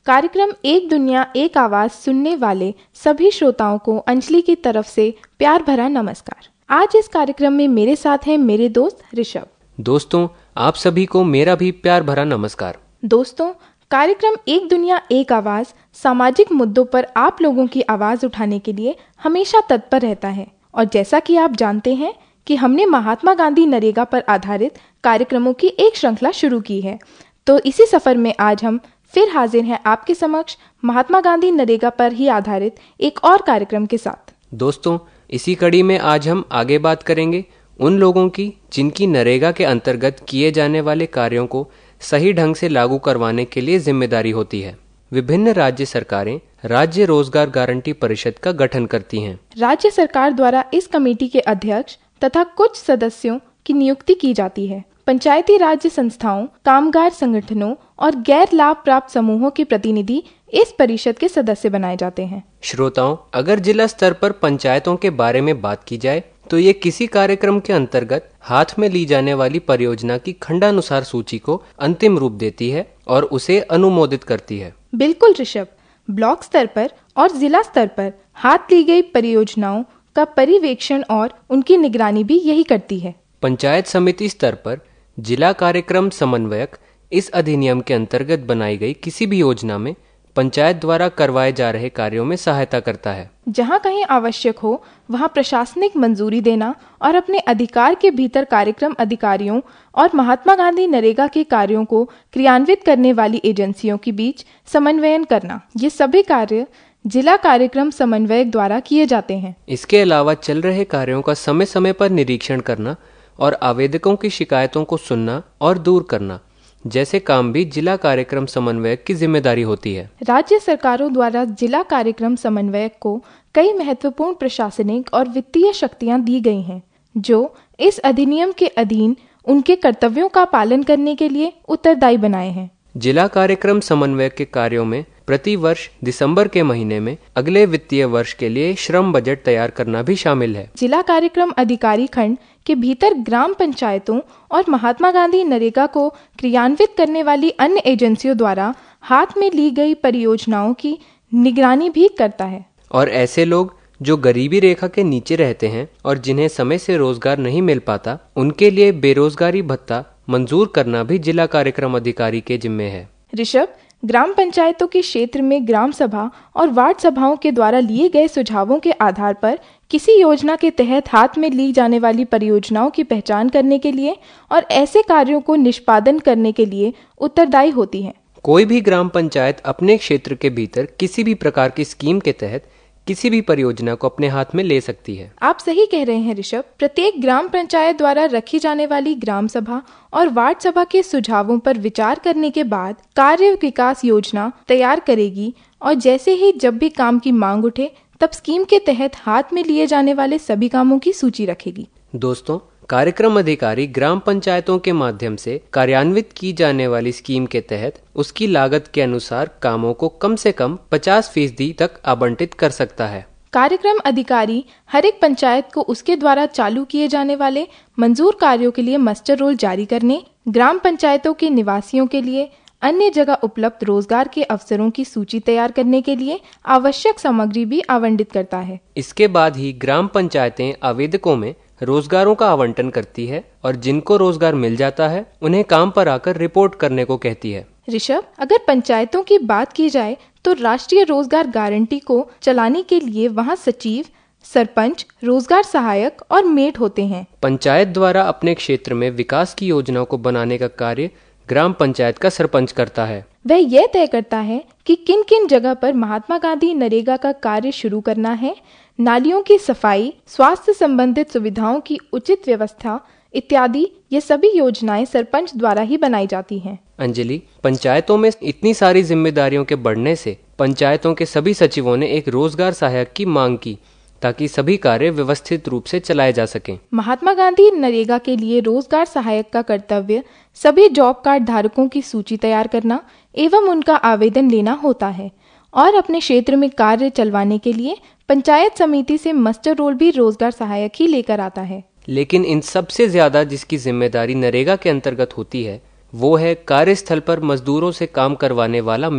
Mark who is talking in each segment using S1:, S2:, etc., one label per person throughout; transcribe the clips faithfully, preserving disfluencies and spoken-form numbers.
S1: कार्यक्रम एक दुनिया एक आवाज सुनने वाले सभी श्रोताओं को अंजलि की तरफ से प्यार भरा नमस्कार। आज इस कार्यक्रम में मेरे साथ हैं मेरे दोस्त ऋषभ।
S2: दोस्तों, आप सभी को मेरा भी प्यार भरा नमस्कार।
S1: दोस्तों, कार्यक्रम एक दुनिया एक आवाज सामाजिक मुद्दों पर आप लोगों की आवाज उठाने के लिए हमेशा तत्पर रहता है और जैसा कि आप जानते हैं कि हमने महात्मा गांधी नरेगा पर आधारित कार्यक्रमों की एक श्रृंखला शुरू की है, तो इसी सफर में आज हम फिर हाजिर हैं आपके समक्ष महात्मा गांधी नरेगा पर ही आधारित एक और कार्यक्रम के साथ।
S2: दोस्तों, इसी कड़ी में आज हम आगे बात करेंगे उन लोगों की जिनकी नरेगा के अंतर्गत किए जाने वाले कार्यों को सही ढंग से लागू करवाने के लिए जिम्मेदारी होती है। विभिन्न राज्य सरकारें राज्य रोजगार गारंटी परिषद का गठन करती हैं।
S1: राज्य सरकार द्वारा इस कमेटी के अध्यक्ष तथा कुछ सदस्यों की नियुक्ति की जाती है। पंचायती राज्य संस्थाओं, कामगार संगठनों और गैर लाभ प्राप्त समूहों के प्रतिनिधि इस परिषद के सदस्य बनाए जाते हैं।
S2: श्रोताओं, अगर जिला स्तर पर पंचायतों के बारे में बात की जाए तो ये किसी कार्यक्रम के अंतर्गत हाथ में ली जाने वाली परियोजना की खंडानुसार सूची को अंतिम रूप देती है और उसे अनुमोदित करती है।
S1: बिल्कुल ऋषभ, ब्लॉक स्तर पर और जिला स्तर पर हाथ ली गई परियोजनाओं का पर्यवेक्षण और उनकी निगरानी भी यही करती है।
S2: पंचायत समिति स्तर पर जिला कार्यक्रम समन्वयक इस अधिनियम के अंतर्गत बनाई गई किसी भी योजना में पंचायत द्वारा करवाए जा रहे कार्यों में सहायता करता है।
S1: जहां कहीं आवश्यक हो वहां प्रशासनिक मंजूरी देना और अपने अधिकार के भीतर कार्यक्रम अधिकारियों और महात्मा गांधी नरेगा के कार्यों को क्रियान्वित करने वाली एजेंसियों के बीच समन्वयन करना, ये सभी कार्य जिला कार्यक्रम समन्वयक द्वारा किए जाते हैं।
S2: इसके अलावा चल रहे कार्यों का समय समय पर निरीक्षण करना और आवेदकों की शिकायतों को सुनना और दूर करना जैसे काम भी जिला कार्यक्रम समन्वयक की जिम्मेदारी होती है।
S1: राज्य सरकारों द्वारा जिला कार्यक्रम समन्वयक को कई महत्वपूर्ण प्रशासनिक और वित्तीय शक्तियां दी गई हैं, जो इस अधिनियम के अधीन उनके कर्तव्यों का पालन करने के लिए उत्तरदायी बनाए हैं।
S2: जिला कार्यक्रम समन्वयक के कार्यों में प्रति वर्ष दिसंबर के महीने में अगले वित्तीय वर्ष के लिए श्रम बजट तैयार करना भी शामिल है।
S1: जिला कार्यक्रम अधिकारी खंड के भीतर ग्राम पंचायतों और महात्मा गांधी नरेगा को क्रियान्वित करने वाली अन्य एजेंसियों द्वारा हाथ में ली गई परियोजनाओं की निगरानी भी करता है।
S2: और ऐसे लोग जो गरीबी रेखा के नीचे रहते हैं और जिन्हें समय से रोजगार नहीं मिल पाता, उनके लिए बेरोजगारी भत्ता मंजूर करना भी जिला कार्यक्रम अधिकारी के जिम्मे है।
S1: ऋषभ, ग्राम पंचायतों के क्षेत्र में ग्राम सभा और वार्ड सभाओं के द्वारा लिए गए सुझावों के आधार पर किसी योजना के तहत हाथ में ली जाने वाली परियोजनाओं की पहचान करने के लिए और ऐसे कार्यों को निष्पादन करने के लिए उत्तरदायी होती है।
S2: कोई भी ग्राम पंचायत अपने क्षेत्र के भीतर किसी भी प्रकार की स्कीम के तहत किसी भी परियोजना को अपने हाथ में ले सकती है।
S1: आप सही कह रहे हैं ऋषभ। प्रत्येक ग्राम पंचायत द्वारा रखी जाने वाली ग्राम सभा और वार्ड सभा के सुझावों पर विचार करने के बाद कार्य विकास योजना तैयार करेगी और जैसे ही जब भी काम की मांग उठे तब स्कीम के तहत हाथ में लिए जाने वाले सभी कामों की सूची रखेगी।
S2: दोस्तों, कार्यक्रम अधिकारी ग्राम पंचायतों के माध्यम से कार्यान्वित की जाने वाली स्कीम के तहत उसकी लागत के अनुसार कामों को कम से कम पचास फीसदी तक आवंटित कर सकता है।
S1: कार्यक्रम अधिकारी हर एक पंचायत को उसके द्वारा चालू किए जाने वाले मंजूर कार्यों के लिए मास्टर रोल जारी करने, ग्राम पंचायतों के निवासियों के लिए अन्य जगह उपलब्ध रोजगार के अवसरों की सूची तैयार करने के लिए आवश्यक सामग्री भी आवंटित करता है।
S2: इसके बाद ही ग्राम पंचायतें आवेदकों में रोजगारों का आवंटन करती है और जिनको रोजगार मिल जाता है उन्हें काम पर आकर रिपोर्ट करने को कहती है।
S1: ऋषभ, अगर पंचायतों की बात की जाए तो राष्ट्रीय रोजगार गारंटी को चलाने के लिए वहां सचिव, सरपंच, रोजगार सहायक और मेट होते हैं।
S2: पंचायत द्वारा अपने क्षेत्र में विकास की योजनाओं को बनाने का कार्य ग्राम पंचायत का सरपंच करता है।
S1: वह यह तय करता है कि किन किन जगह पर महात्मा गांधी नरेगा का कार्य शुरू करना है, नालियों की सफाई, स्वास्थ्य संबंधित सुविधाओं की उचित व्यवस्था इत्यादि। ये सभी योजनाएं सरपंच द्वारा ही बनाई जाती हैं।
S2: अंजलि, पंचायतों में इतनी सारी जिम्मेदारियों के बढ़ने से पंचायतों के सभी सचिवों ने एक रोजगार सहायक की मांग की ताकि सभी कार्य व्यवस्थित रूप से चलाए जा सकें।
S1: महात्मा गांधी नरेगा के लिए रोजगार सहायक का कर्तव्य सभी जॉब कार्ड धारकों की सूची तैयार करना एवं उनका आवेदन लेना होता है और अपने क्षेत्र में कार्य चलवाने के लिए पंचायत समिति से मास्टर रोल भी रोजगार सहायक ही लेकर आता है।
S2: लेकिन इन सबसे ज्यादा जिसकी जिम्मेदारी नरेगा के अंतर्गत होती है वो है कार्यस्थल पर मजदूरों से काम करवाने वाला मेट।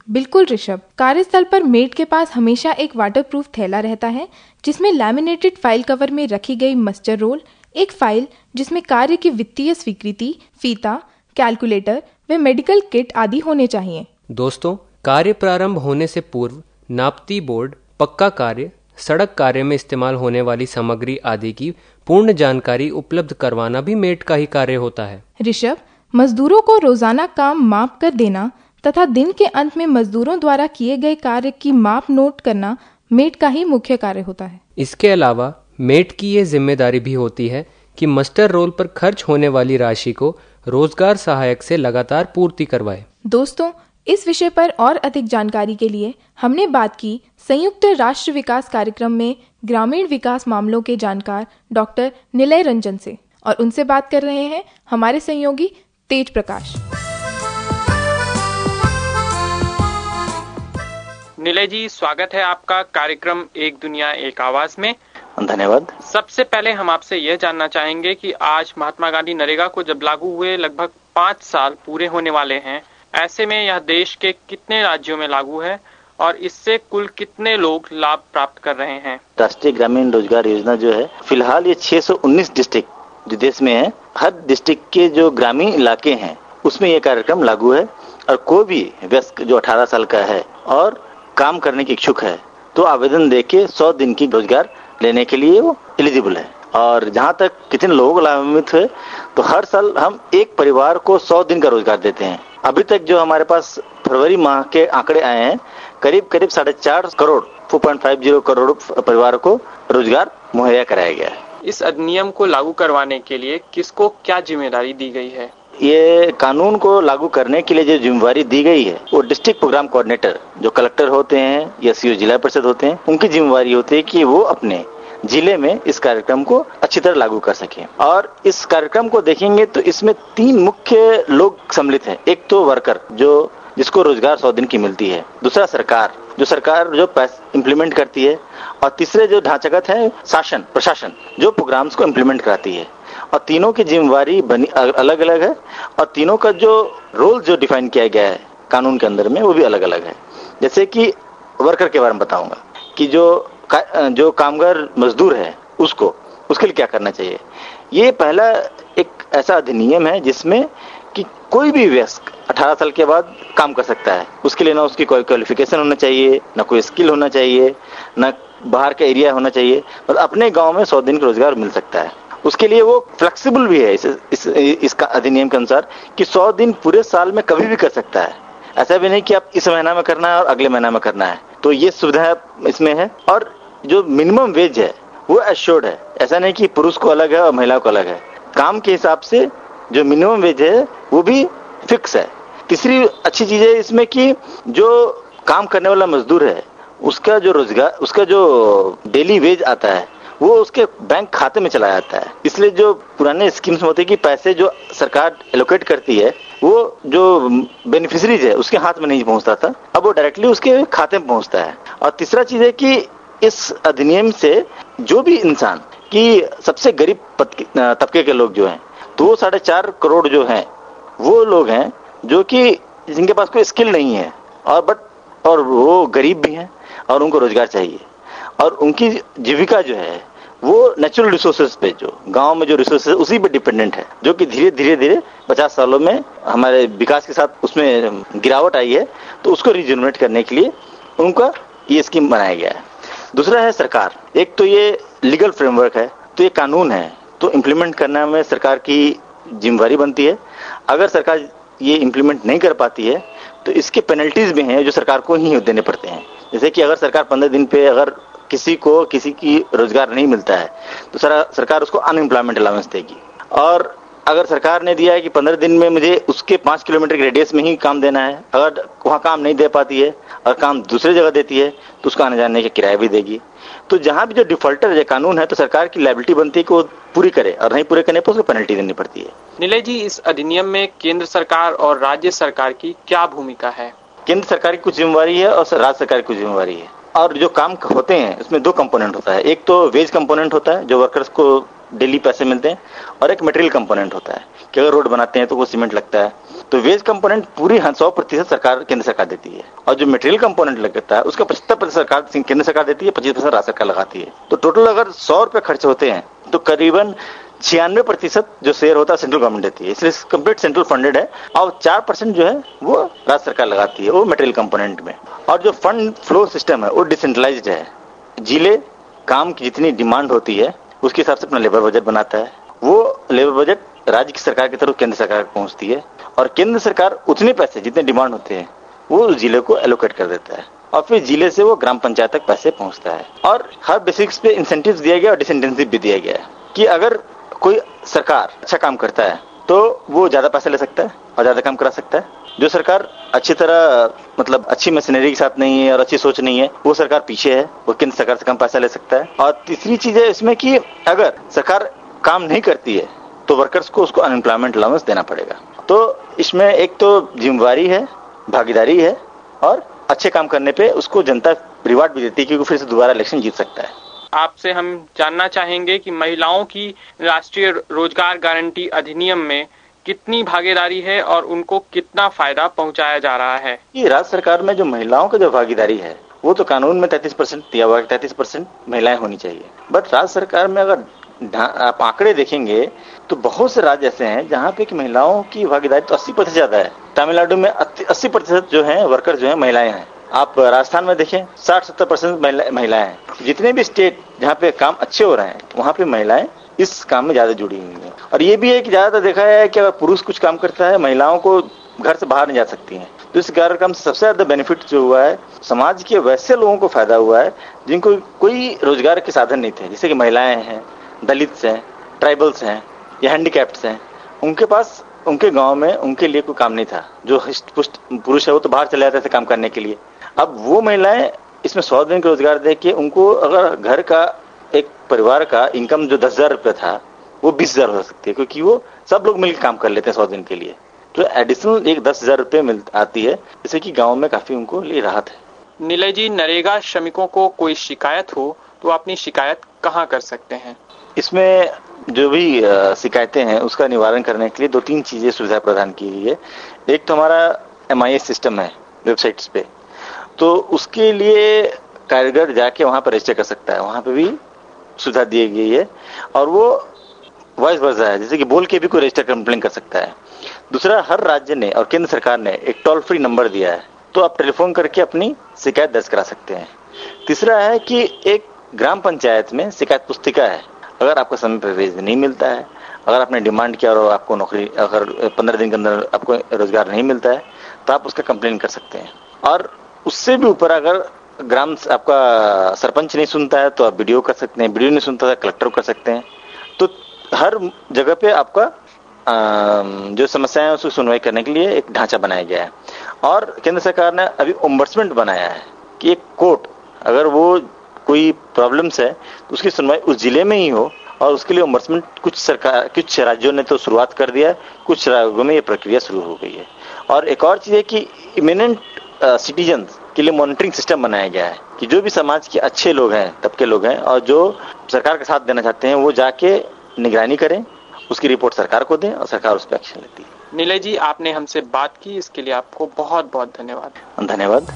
S1: बिल्कुल ऋषभ, कार्यस्थल पर मेट के पास हमेशा एक वाटरप्रूफ थैला रहता है जिसमें लैमिनेटेड फाइल कवर में रखी गई मस्टर रोल, एक फाइल जिसमें कार्य की वित्तीय स्वीकृति, फीता, कैलकुलेटर व मेडिकल किट आदि होने चाहिए।
S2: दोस्तों, कार्य प्रारंभ होने से पूर्व नापती बोर्ड, पक्का कार्य, सड़क कार्य में इस्तेमाल होने वाली सामग्री आदि की पूर्ण जानकारी उपलब्ध करवाना भी मेट का ही कार्य होता है।
S1: ऋषभ, मजदूरों को रोजाना काम माप कर देना तथा दिन के अंत में मजदूरों द्वारा किए गए कार्य की माप नोट करना मेट का ही मुख्य कार्य होता है।
S2: इसके अलावा मेट की ये जिम्मेदारी भी होती है कि मस्टर रोल पर खर्च होने वाली राशि को रोजगार सहायक से लगातार पूर्ति करवाए।
S1: दोस्तों, इस विषय पर और अधिक जानकारी के लिए हमने बात की संयुक्त राष्ट्र विकास कार्यक्रम में ग्रामीण विकास मामलों के जानकार डॉक्टर निलय रंजन से, और उनसे बात कर रहे हैं हमारे सहयोगी तेज प्रकाश।
S3: निलय जी, स्वागत है आपका कार्यक्रम एक दुनिया एक आवाज में।
S4: धन्यवाद।
S3: सबसे पहले हम आपसे यह जानना चाहेंगे कि आज महात्मा गांधी नरेगा को जब लागू हुए लगभग पाँच साल पूरे होने वाले हैं, ऐसे में यह देश के कितने राज्यों में लागू है और इससे कुल कितने लोग लाभ प्राप्त कर रहे हैं?
S4: राष्ट्रीय ग्रामीण रोजगार योजना जो है, फिलहाल ये छह सौ उन्नीस डिस्ट्रिक्ट जो देश में है, हर डिस्ट्रिक्ट के जो ग्रामीण इलाके हैं उसमें ये कार्यक्रम लागू है। और कोई भी वयस्क जो अठारह साल का है और काम करने की इच्छुक है तो आवेदन देके सौ दिन की रोजगार लेने के लिए वो एलिजिबल है। और जहाँ तक कितने लोगों को लाभान्वित हुए, तो हर साल हम एक परिवार को सौ दिन का रोजगार देते हैं। अभी तक जो हमारे पास फरवरी माह के आंकड़े आए हैं, करीब करीब साढ़े चार करोड़ चार पॉइंट पाँच शून्य करोड़ परिवार को रोजगार मुहैया कराया गया है।
S3: इस अधिनियम को लागू करवाने के लिए किसको क्या जिम्मेदारी दी गई है?
S4: ये कानून को लागू करने के लिए जो जिम्मेवारी दी गई है वो डिस्ट्रिक्ट प्रोग्राम कोऑर्डिनेटर जो कलेक्टर होते हैं या सीओ जिला परिषद होते हैं, उनकी जिम्मेवारी होती है कि वो अपने जिले में इस कार्यक्रम को अच्छी तरह लागू कर सके। और इस कार्यक्रम को देखेंगे तो इसमें तीन मुख्य लोग सम्मिलित हैं। एक तो वर्कर जो जिसको रोजगार सौ दिन की मिलती है, दूसरा सरकार जो सरकार जो इम्प्लीमेंट करती है, और तीसरे जो ढांचागत है शासन प्रशासन जो प्रोग्राम्स को इम्प्लीमेंट कराती है। और तीनों की जिम्मेवारी बनी अलग अलग है और तीनों का जो रोल जो डिफाइन किया गया है कानून के अंदर में वो भी अलग अलग है। जैसे कि वर्कर के बारे में बताऊंगा कि जो का, जो कामगार मजदूर है उसको उसके लिए क्या करना चाहिए। ये पहला एक ऐसा अधिनियम है जिसमें कि कोई भी वयस्क अठारह साल के बाद काम कर सकता है। उसके लिए ना उसकी कोई क्वालिफिकेशन होना चाहिए, ना कोई स्किल होना चाहिए, ना बाहर का एरिया होना चाहिए, और अपने गांव में सौ दिन का रोजगार मिल सकता है। उसके लिए वो फ्लेक्सिबल भी है इस, इस, इसका अधिनियम के अनुसार कि सौ दिन पूरे साल में कभी भी कर सकता है। ऐसा भी नहीं कि आप इस महीना में करना है और अगले महीना में करना है। तो ये सुविधा इसमें है। और जो मिनिमम वेज है वो एश्योर्ड है। ऐसा नहीं कि पुरुष को अलग है और महिला को अलग है। काम के हिसाब से जो मिनिमम वेज है वो भी फिक्स है। तीसरी अच्छी चीज है इसमें कि जो काम करने वाला मजदूर है उसका जो रोजगार उसका जो डेली वेज आता है वो उसके बैंक खाते में चला जाता है। इसलिए जो पुराने स्कीम्स में होते हैं कि पैसे जो सरकार एलोकेट करती है वो जो बेनिफिशरीज है उसके हाथ में नहीं पहुंचता था, अब वो डायरेक्टली उसके खाते में पहुंचता है। और तीसरा चीज है कि इस अधिनियम से जो भी इंसान की सबसे गरीब तबके के लोग जो हैं, तो वो साढ़े चार करोड़ जो हैं वो लोग हैं जो कि जिनके पास कोई स्किल नहीं है और बट और वो गरीब भी हैं और उनको रोजगार चाहिए। और उनकी जीविका जो है वो नेचुरल रिसोर्सेज पे, जो गांव में जो रिसोर्सेज उसी पे डिपेंडेंट है, जो कि धीरे धीरे धीरे पचास सालों में हमारे विकास के साथ उसमें गिरावट आई है। तो उसको रिजेनरेट करने के लिए उनका ये स्कीम बनाया गया है। दूसरा है सरकार। एक तो ये लीगल फ्रेमवर्क है, तो ये कानून है, तो इम्प्लीमेंट करने में सरकार की जिम्मेवारी बनती है। अगर सरकार ये इम्प्लीमेंट नहीं कर पाती है तो इसके पेनल्टीज भी हैं जो सरकार को ही देने पड़ते हैं। जैसे कि अगर सरकार पंद्रह दिन पे अगर किसी को किसी की रोजगार नहीं मिलता है तो सर, सरकार उसको अनएम्प्लॉयमेंट अलाउंस देगी। और अगर सरकार ने दिया है कि पंद्रह दिन में मुझे उसके पांच किलोमीटर के रेडियस में ही काम देना है, अगर वहाँ काम नहीं दे पाती है और काम दूसरी जगह देती है तो उसको आने जाने का किराया भी देगी। तो जहाँ भी जो डिफॉल्टर है कानून है तो सरकार की लायबिलिटी बनती है कि वो पूरी करे, और नहीं पूरे करने पर उसको पेनल्टी देनी पड़ती है।
S3: नीलय जी, इस अधिनियम में केंद्र सरकार और राज्य सरकार की क्या भूमिका है?
S4: केंद्र सरकार की कुछ जिम्मेवारी है और राज्य सरकार की कुछ जिम्मेवारी है। और जो काम होते हैं उसमें दो कंपोनेंट होता है। एक तो वेज कंपोनेंट होता है जो वर्कर्स को डेली पैसे मिलते हैं, और एक मटेरियल कंपोनेंट होता है कि अगर रोड बनाते हैं तो वो सीमेंट लगता है। तो वेज कंपोनेंट पूरी सौ प्रतिशत सरकार केंद्र सरकार देती है और जो मटेरियल कंपोनेंट लगता है उसका पचहत्तर प्रतिशत सरकार केंद्र सरकार देती है, पच्चीस प्रतिशत राज्य सरकार लगाती है। तो टोटल अगर सौ रुपए खर्च होते हैं तो करीबन छियानवे प्रतिशत जो शेयर होता है सेंट्रल गवर्नमेंट देती है, इसलिए कंप्लीट सेंट्रल फंडेड है। और चार परसेंट जो है वो राज्य सरकार लगाती है वो मटेरियल कंपोनेंट में। और जो फंड फ्लो सिस्टम है वो डिसेंट्रलाइज्ड है। जिले काम की जितनी डिमांड होती है उसके हिसाब से अपना लेबर बजट बनाता है। वो लेबर बजट राज्य की सरकार की तरफ केंद्र सरकार पहुंचती है और केंद्र सरकार उतने पैसे जितने डिमांड होते हैं वो उस जिले को एलोकेट कर देता है और फिर जिले से वो ग्राम पंचायत तक पैसे पहुंचता है। और हर बेसिक्स पे इंसेंटिव दिया गया और डिसइंसेंटिव भी दिया गया है कि अगर कोई सरकार अच्छा काम करता है तो वो ज्यादा पैसे ले सकता है और ज्यादा काम करा सकता है। जो सरकार अच्छी तरह मतलब अच्छी मशीनरी के साथ नहीं है और अच्छी सोच नहीं है वो सरकार पीछे है, वो केंद्र सरकार से कम पैसा ले सकता है। और तीसरी चीज है इसमें कि अगर सरकार काम नहीं करती है तो वर्कर्स को उसको अनएम्प्लॉयमेंट अलाउंस देना पड़ेगा। तो इसमें एक तो जिम्मेवारी है, भागीदारी है और अच्छे काम करने पे उसको जनता रिवार्ड भी देती है क्योंकि फिर से दोबारा इलेक्शन जीत सकता है।
S3: आपसे हम जानना चाहेंगे कि महिलाओं की राष्ट्रीय रोजगार गारंटी अधिनियम में कितनी भागीदारी है और उनको कितना फायदा पहुंचाया जा रहा है।
S4: ये राज्य सरकार में जो महिलाओं का जो भागीदारी है वो तो कानून में तैंतीस परसेंट दिया हुआ है, तैंतीस परसेंट महिलाएं होनी चाहिए। बट राज्य सरकार में अगर आप आंकड़े देखेंगे तो बहुत से राज्य ऐसे हैं जहाँ पे कि महिलाओं की भागीदारी तो अस्सी प्रतिशत ज्यादा है। तमिलनाडु में अस्सी प्रतिशत जो है वर्कर जो है महिलाएं हैं। आप राजस्थान में देखें साठ सत्तर परसेंट महिलाएं हैं। जितने भी स्टेट जहाँ पे काम अच्छे हो रहे हैं वहाँ पे महिलाएं इस काम में ज्यादा जुड़ी हुई हैं। और ये भी है कि ज्यादातर देखा है कि अगर पुरुष कुछ काम करता है महिलाओं को घर से बाहर नहीं जा सकती हैं। तो इस कार्यक्रम से सबसे ज्यादा बेनिफिट जो हुआ है समाज के वैसे लोगों को फायदा हुआ है जिनको कोई रोजगार के साधन नहीं थे, जैसे कि महिलाएं हैं, दलित हैं, ट्राइबल्स हैं या हैंडीकैप्ड्स हैं। उनके पास उनके गांव में उनके लिए कोई काम नहीं था। जो पुष्ट पुरुष है वो तो बाहर चले जाते थे काम करने के लिए। अब वो महिलाएं इसमें सौ दिन का रोजगार दे के उनको अगर घर का एक परिवार का इनकम जो दस हजार रुपये था वो बीस हजार हो सकती है क्योंकि वो सब लोग मिलकर काम कर लेते हैं सौ दिन के लिए। तो एडिशनल एक दस हजार रुपये मिल आती है जिससे कि गाँव में काफी उनको लिए राहत है।
S3: नीलय जी, नरेगा श्रमिकों को कोई शिकायत हो तो अपनी शिकायत कहाँ कर सकते हैं?
S4: इसमें जो भी शिकायतें हैं उसका निवारण करने के लिए दो तीन चीजें सुविधा प्रदान की गई है। एक तो हमारा एम आई एस सिस्टम है वेबसाइट्स पे, तो उसके लिए कारीगर जाके वहां पर रजिस्टर कर सकता है, वहां पे भी सुविधा दी गई है। और वो वॉइस वर्सा है, जैसे कि बोल के भी कोई रजिस्टर कंप्लेन कर सकता है। दूसरा, हर राज्य ने और केंद्र सरकार ने एक टोल फ्री नंबर दिया है, तो आप टेलीफोन करके अपनी शिकायत दर्ज करा सकते हैं। तीसरा है कि एक ग्राम पंचायत में शिकायत पुस्तिका है। अगर आपको समय पर वेतन नहीं मिलता है, अगर आपने डिमांड किया और आपको नौकरी अगर पंद्रह दिन के अंदर आपको रोजगार नहीं मिलता है तो आप उसका कंप्लेन कर सकते हैं। और उससे भी ऊपर अगर ग्राम आपका सरपंच नहीं सुनता है तो आप वीडियो कर सकते हैं, वीडियो नहीं सुनता है कलेक्टर कर सकते हैं। तो हर जगह पे आपका जो समस्या है उसको सुनवाई करने के लिए एक ढांचा बनाया गया है। और केंद्र सरकार ने अभी ओम्बड्समैन बनाया है कि एक कोर्ट अगर वो कोई प्रॉब्लम्स है तो उसकी सुनवाई उस जिले में ही हो, और उसके लिए ओम्बड्समैन कुछ सरकार कुछ राज्यों ने तो शुरुआत कर दिया है, कुछ राज्यों में ये प्रक्रिया शुरू हो गई है। और एक और चीज है कि इमिनेंट सिटीजन्स के लिए मॉनिटरिंग सिस्टम बनाया गया है कि जो भी समाज के अच्छे लोग हैं, तबके लोग हैं और जो सरकार का साथ देना चाहते हैं वो जाके निगरानी करें, उसकी रिपोर्ट सरकार को दें और सरकार उस पर एक्शन लेती है।
S3: नीलय जी, आपने हमसे बात की, इसके लिए आपको बहुत बहुत धन्यवाद।
S4: धन्यवाद।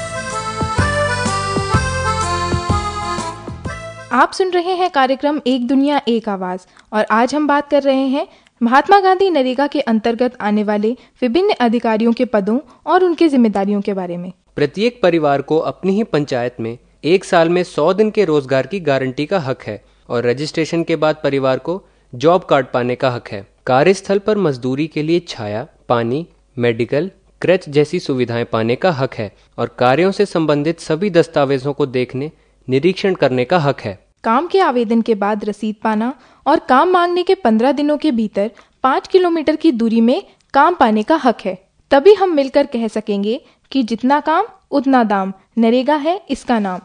S1: आप सुन रहे हैं कार्यक्रम एक दुनिया एक आवाज और आज हम बात कर रहे हैं महात्मा गांधी नरेगा के अंतर्गत आने वाले विभिन्न अधिकारियों के पदों और उनकी जिम्मेदारियों के बारे में।
S2: प्रत्येक परिवार को अपनी ही पंचायत में एक साल में सौ दिन के रोजगार की गारंटी का हक है और रजिस्ट्रेशन के बाद परिवार को जॉब कार्ड पाने का हक है। कार्यस्थल पर मजदूरी के लिए छाया, पानी, मेडिकल, क्रच जैसी सुविधाएं पाने का हक है और कार्यों से संबंधित सभी दस्तावेजों को देखने, निरीक्षण करने का हक है।
S1: काम के आवेदन के बाद रसीद पाना और काम मांगने के पंद्रह दिनों के भीतर पाँच किलोमीटर की दूरी में काम पाने का हक है। तभी हम मिलकर कह सकेंगे कि जितना काम उतना दाम, नरेगा है इसका नाम।